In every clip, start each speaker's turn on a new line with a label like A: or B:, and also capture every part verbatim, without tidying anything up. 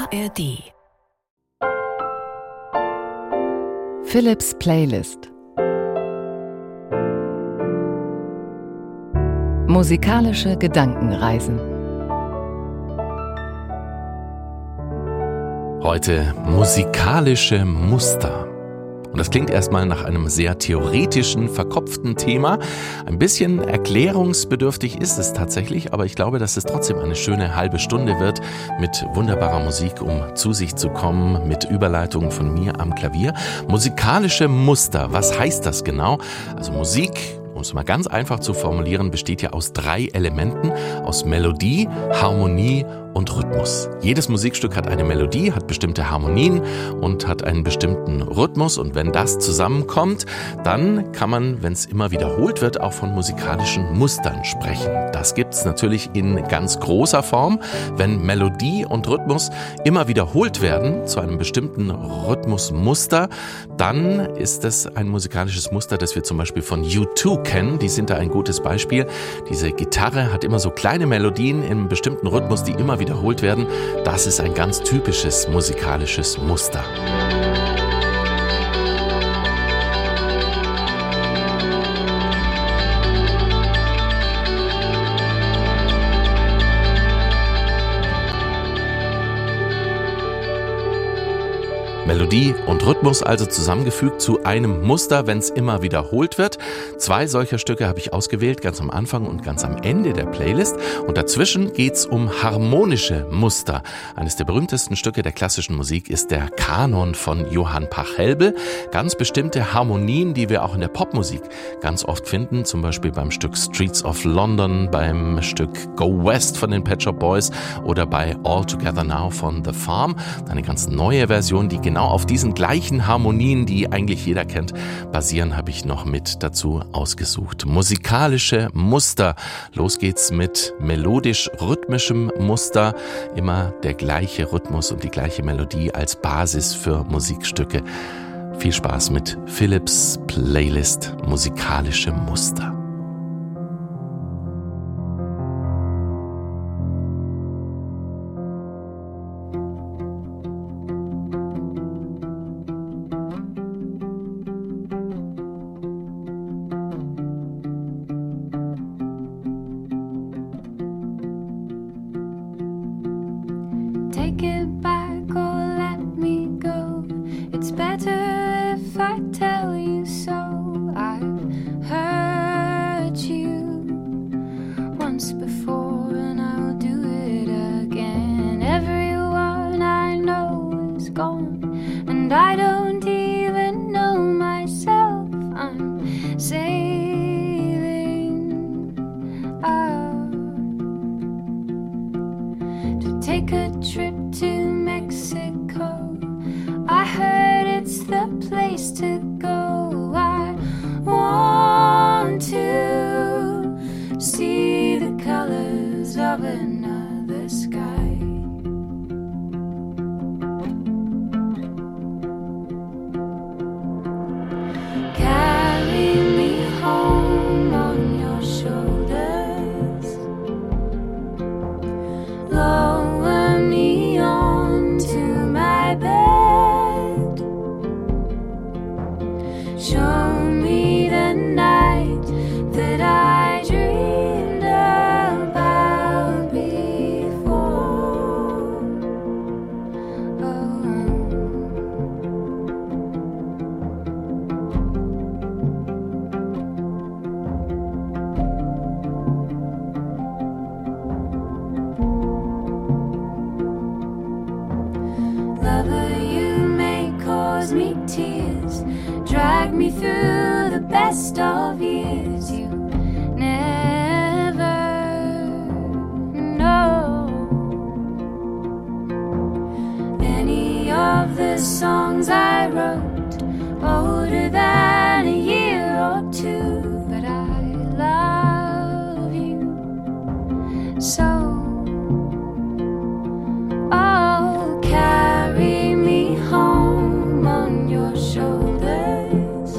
A: A R D.
B: Philips Playlist. Musikalische Gedankenreisen.
C: Heute musikalische Muster. Und das klingt erstmal nach einem sehr theoretischen, verkopften Thema. Ein bisschen erklärungsbedürftig ist es tatsächlich, aber ich glaube, dass es trotzdem eine schöne halbe Stunde wird mit wunderbarer Musik, um zu sich zu kommen, mit Überleitungen von mir am Klavier. Musikalische Muster, was heißt das genau? Also Musik, um es mal ganz einfach zu formulieren, besteht ja aus drei Elementen, aus Melodie, Harmonie und Rhythmus. Jedes Musikstück hat eine Melodie, hat bestimmte Harmonien und hat einen bestimmten Rhythmus. Und wenn das zusammenkommt, dann kann man, wenn es immer wiederholt wird, auch von musikalischen Mustern sprechen. Das gibt es natürlich in ganz großer Form. Wenn Melodie und Rhythmus immer wiederholt werden zu einem bestimmten Rhythmusmuster, dann ist es ein musikalisches Muster, das wir zum Beispiel von U zwei kennen. Die sind da ein gutes Beispiel. Diese Gitarre hat immer so kleine Melodien in einem bestimmten Rhythmus, die immer wiederholt werden. Das ist ein ganz typisches musikalisches Muster. Melodie und Rhythmus also zusammengefügt zu einem Muster, wenn es immer wiederholt wird. Zwei solcher Stücke habe ich ausgewählt, ganz am Anfang und ganz am Ende der Playlist. Und dazwischen geht's um harmonische Muster. Eines der berühmtesten Stücke der klassischen Musik ist der Kanon von Johann Pachelbel. Ganz bestimmte Harmonien, die wir auch in der Popmusik ganz oft finden, zum Beispiel beim Stück Streets of London, beim Stück Go West von den Pet Shop Boys oder bei All Together Now von The Farm. Eine ganz neue Version, die genau auf diesen gleichen Harmonien, die eigentlich jeder kennt, basieren, habe ich noch mit dazu ausgesucht. Musikalische Muster. Los geht's mit melodisch-rhythmischem Muster. Immer der gleiche Rhythmus und die gleiche Melodie als Basis für Musikstücke. Viel Spaß mit Philips Playlist Musikalische Muster.
D: Take it back or let me go. It's better if I tell you so. I've hurt you once before and I'll do it again. Everyone I know is gone and I don't even know myself. I'm sailing out to take a trip to Mexico. I heard it's the place to go. I want to see the colors of another sky. Carry me home on your shoulders. Lower me onto my bed. Show me the night that I dreamed about before. Oh. Lover, you may cause me tears, drag me through the best of years. You never know any of the songs I wrote, older than a year or two, but I love you so. Oh, carry me home on your shoulders.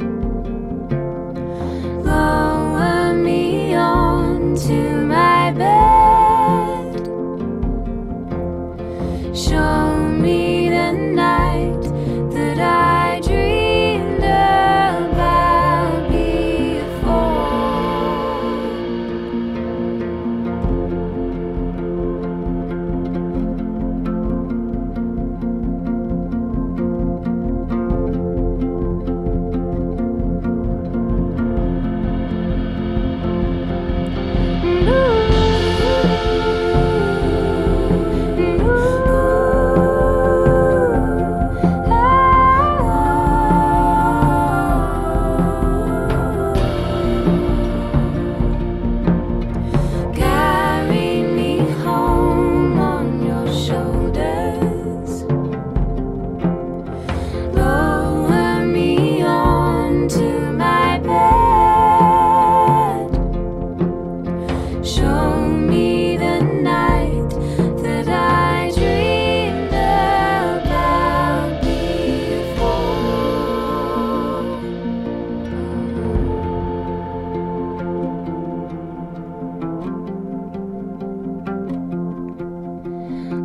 D: Lower me onto my bed. Show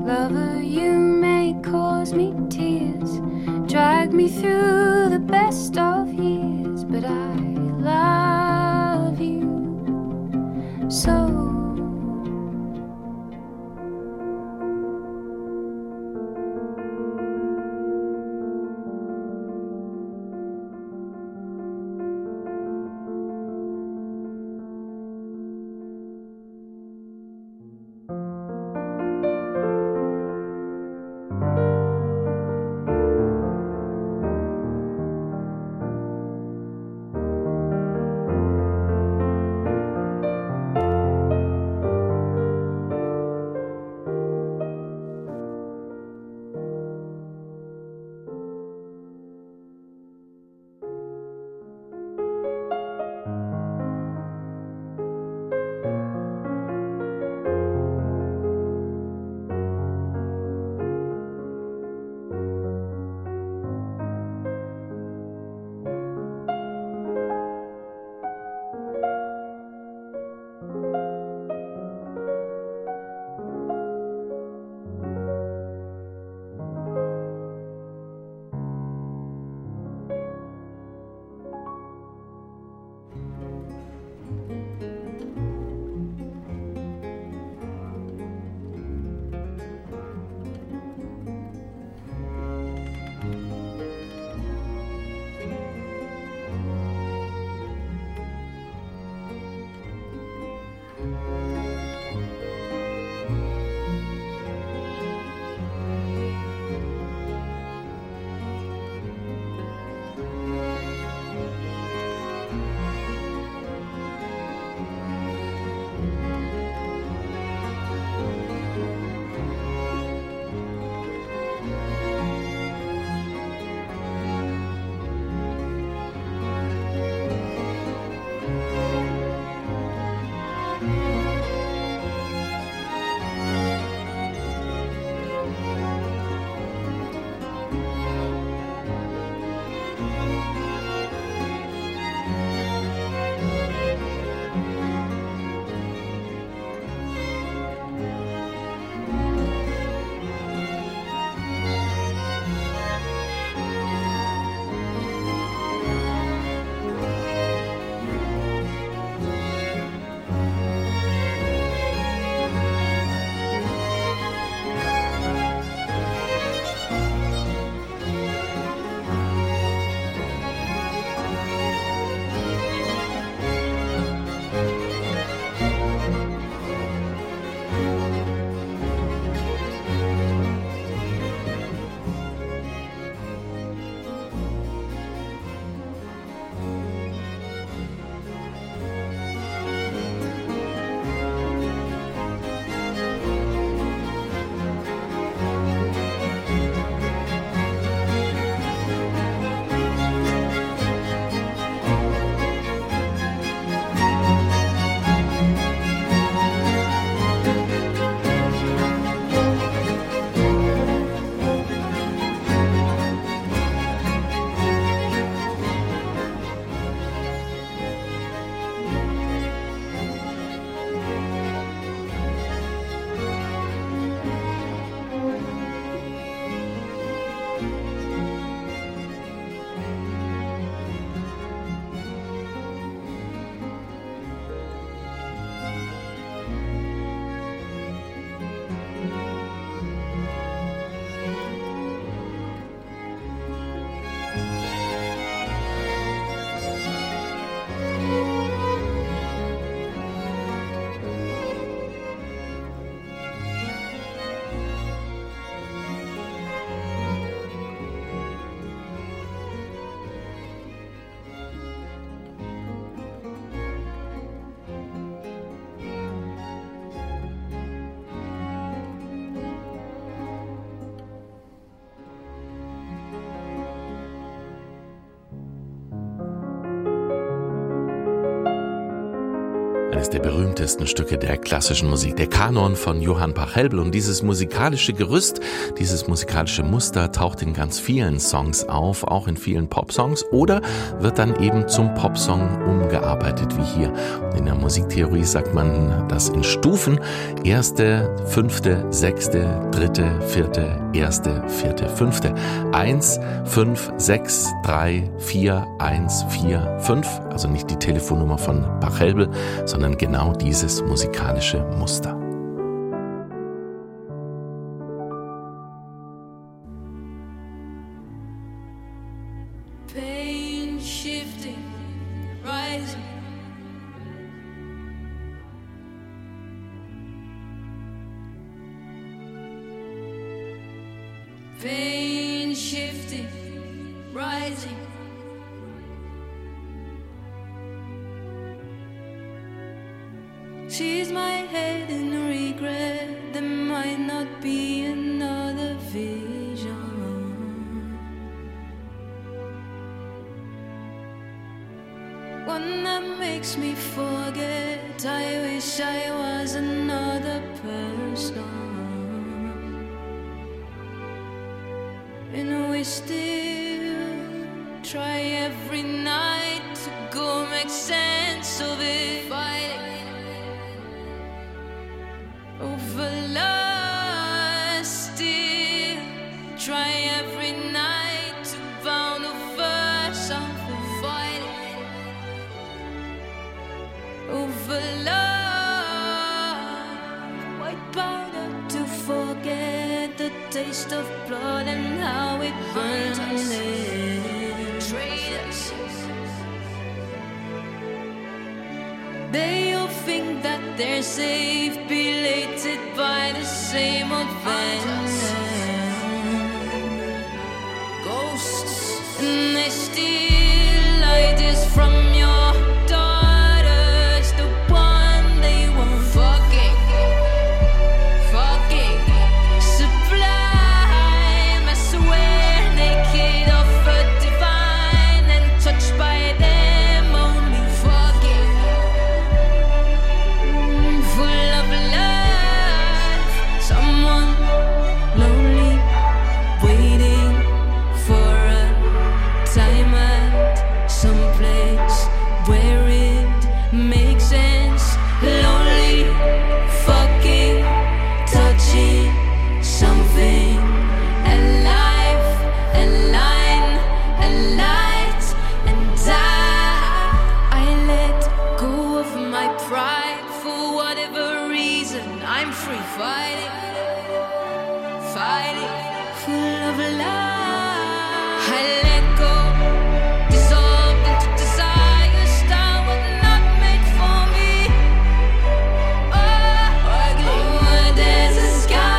D: Lover, you may cause me tears, drag me through the best of years, but I love you so.
C: der berühmtesten Stücke der klassischen Musik, der Kanon von Johann Pachelbel. Und dieses musikalische Gerüst, dieses musikalische Muster taucht in ganz vielen Songs auf, auch in vielen Popsongs, oder wird dann eben zum Popsong umgearbeitet, wie hier. Und in der Musiktheorie sagt man das in Stufen: erste, fünfte, sechste, dritte, vierte, erste, vierte, fünfte. Eins, fünf, sechs, drei, vier, eins, vier, fünf. Also nicht die Telefonnummer von Pachelbel, sondern genau dieses musikalische Muster.
A: Pain shifting, rising. Pain shifting, rising. She's my head in regret. There might not be another vision. One that makes me forget. I wish I was another person. And we still try every night to go make sense of it. Fighting over lust, still try every night to bound over something. Fighting over love, white powder to forget the taste of blood and how it burns. Traitors, they all think that they're safe, belated by the same old vengeance. Ghosts, and they steal ideas from your daughters, the one they won't fucking, fucking sublime. I swear naked of a divine and touched by them only. Fucking full of love, someone lonely, waiting for a time at some place where it makes sense. Lonely, fucking touching something alive, a line, a light, and I, I let go of my pride for whatever reason. I'm free, fighting, fighting, full of love. I let go, dissolved into desires that were not made for me. Oh, ugly, oh, there's a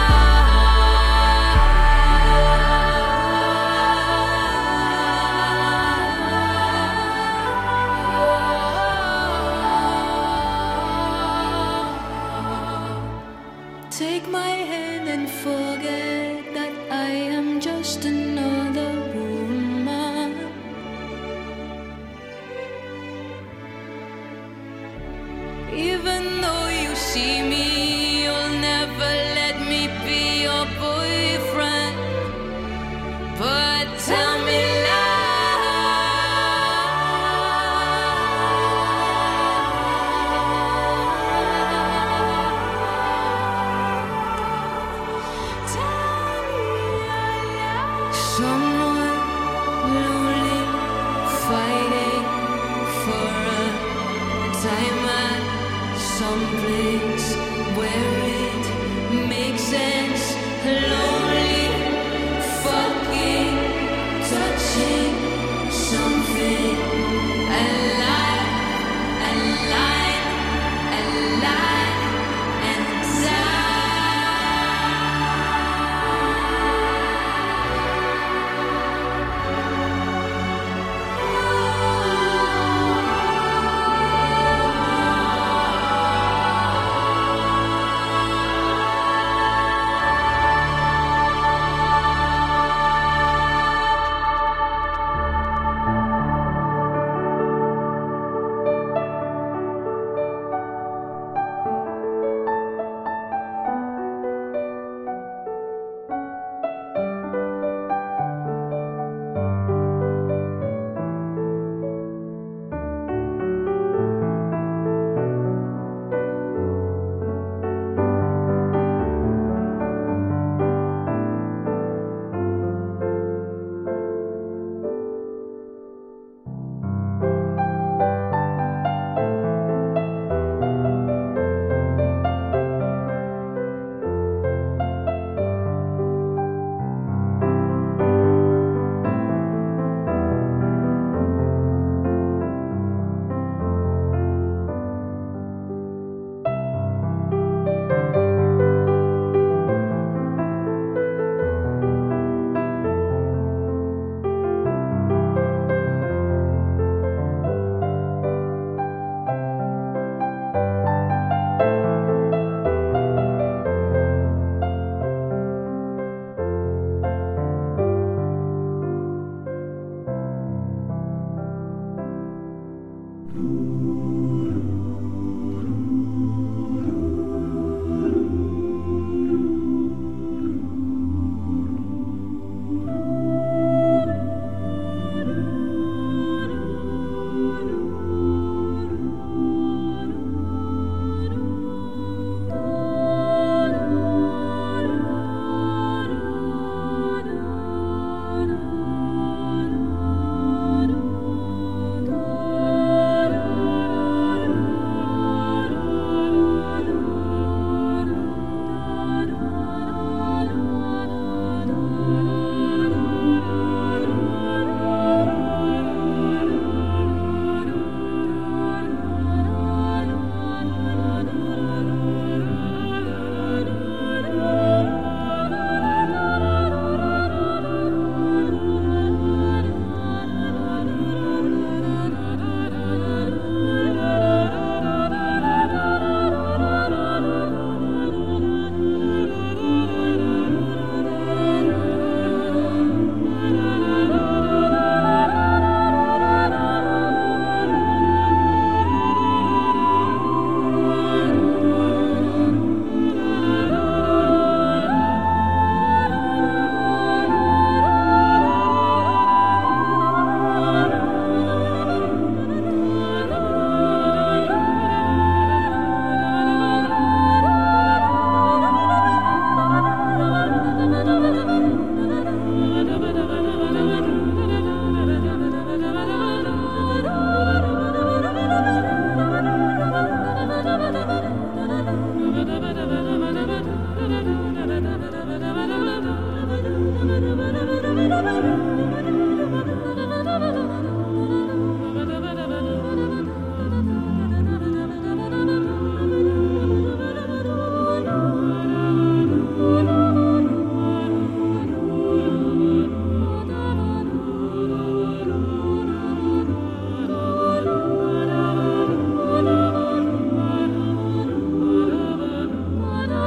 A: sky. Take my hand and forget that I am just another woman. Even though you see me, you'll never let me be your boyfriend. But tell me lies. Tell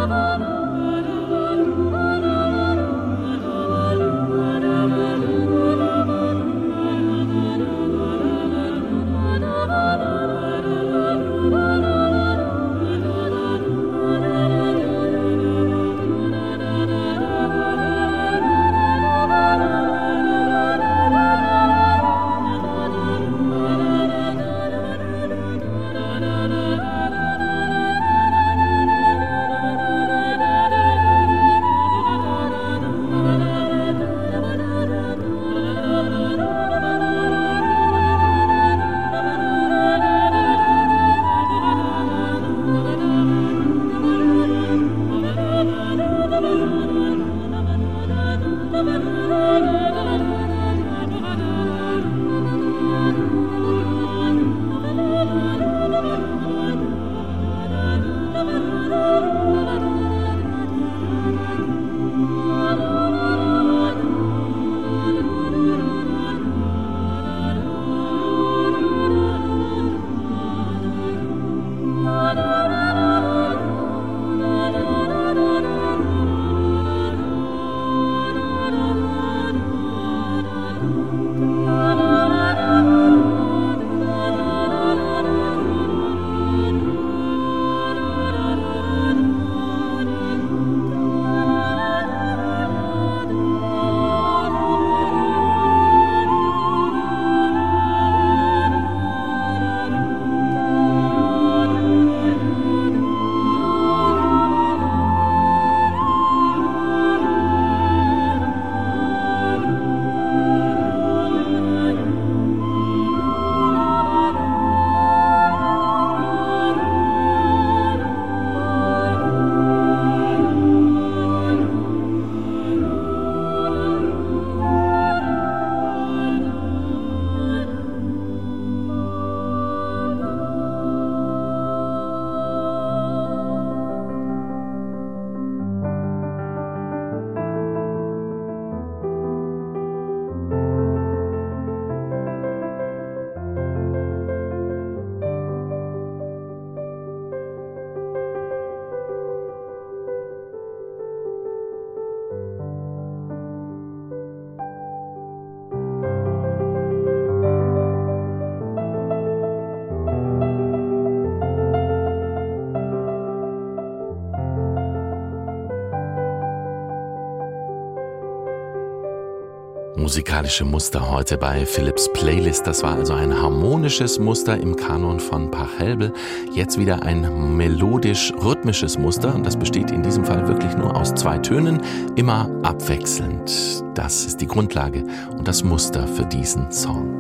C: Musikalische Muster heute bei Philips Playlist. Das war also ein harmonisches Muster im Kanon von Pachelbel. Jetzt wieder ein melodisch-rhythmisches Muster. Und das besteht in diesem Fall wirklich nur aus zwei Tönen, immer abwechselnd. Das ist die Grundlage und das Muster für diesen Song.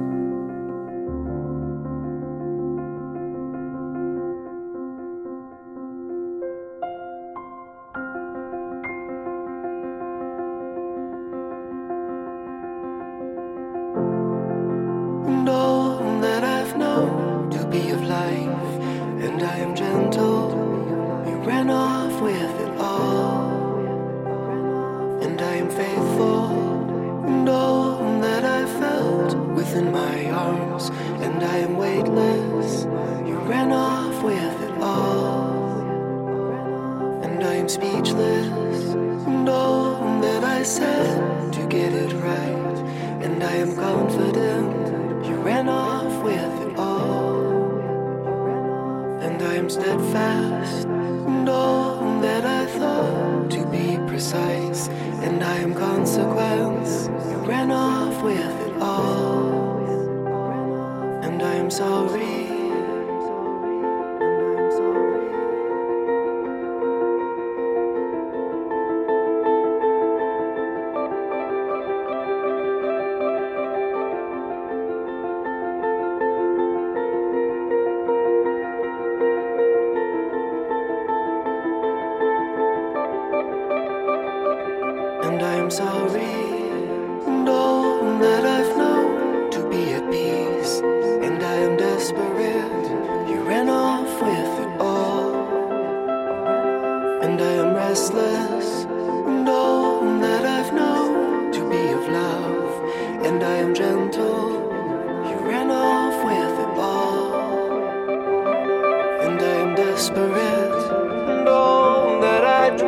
E: Desperate, and all that I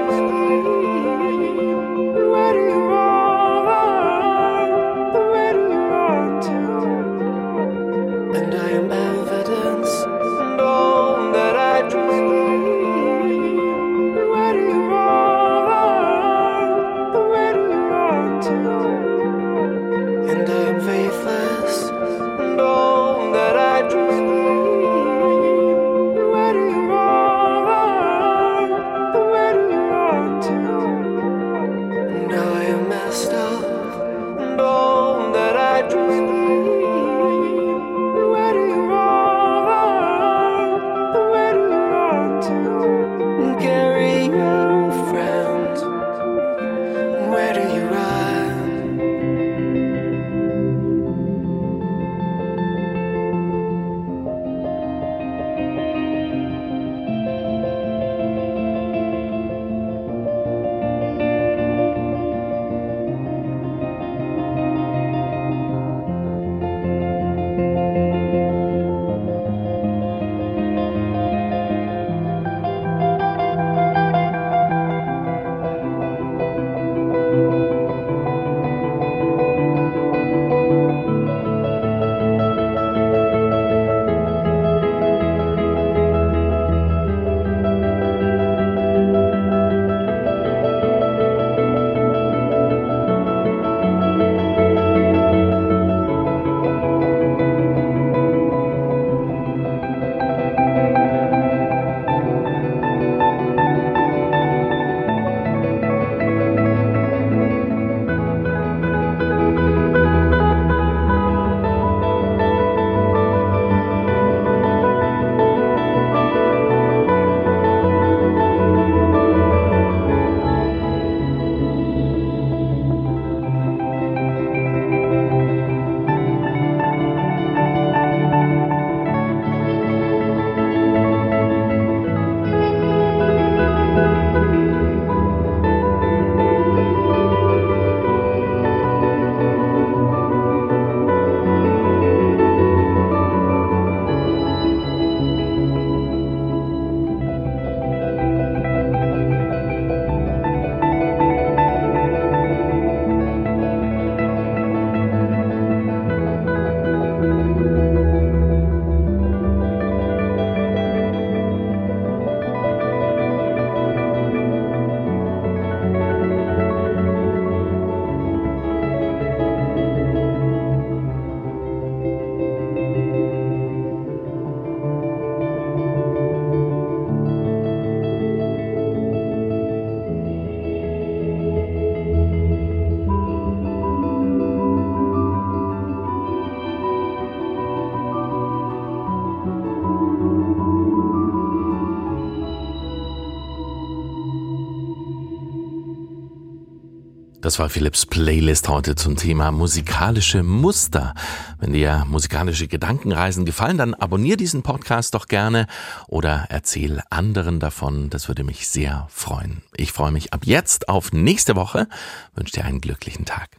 C: Das war Philipps Playlist heute zum Thema musikalische Muster. Wenn dir musikalische Gedankenreisen gefallen, dann abonniere diesen Podcast doch gerne oder erzähl anderen davon. Das würde mich sehr freuen. Ich freue mich ab jetzt auf nächste Woche. Wünsche dir einen glücklichen Tag.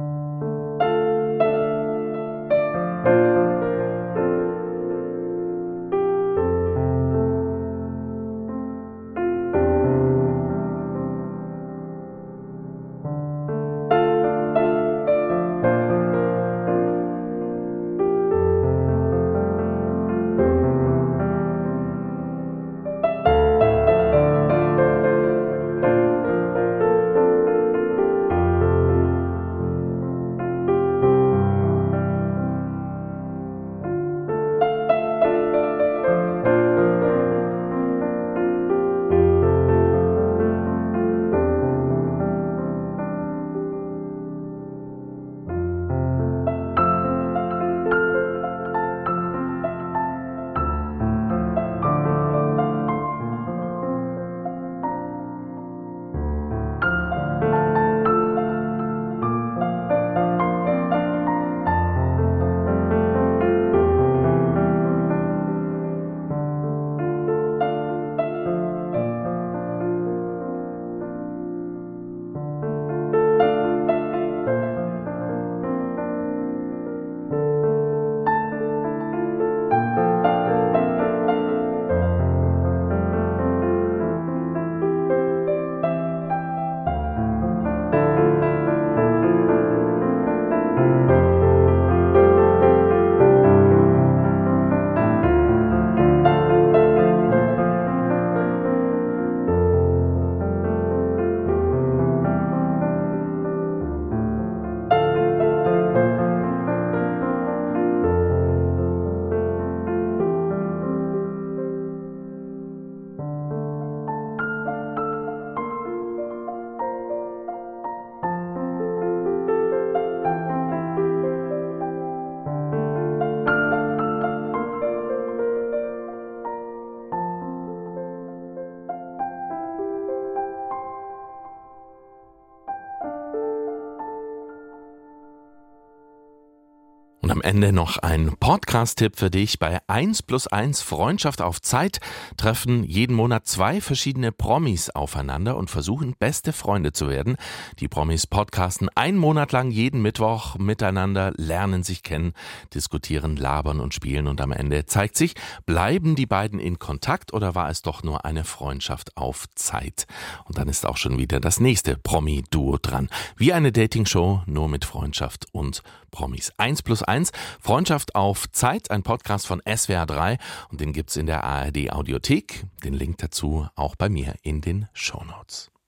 C: Und am Ende noch ein Podcast-Tipp für dich. Bei eins plus eins Freundschaft auf Zeit treffen jeden Monat zwei verschiedene Promis aufeinander und versuchen, beste Freunde zu werden. Die Promis podcasten einen Monat lang jeden Mittwoch miteinander, lernen sich kennen, diskutieren, labern und spielen. Und am Ende zeigt sich, bleiben die beiden in Kontakt oder war es doch nur eine Freundschaft auf Zeit? Und dann ist auch schon wieder das nächste Promi-Duo dran. Wie eine Dating-Show, nur mit Freundschaft und Promis. eins plus eins, Freundschaft auf Zeit, ein Podcast von S W R drei und den gibt's in der A R D Audiothek. Den Link dazu auch bei mir in den Shownotes.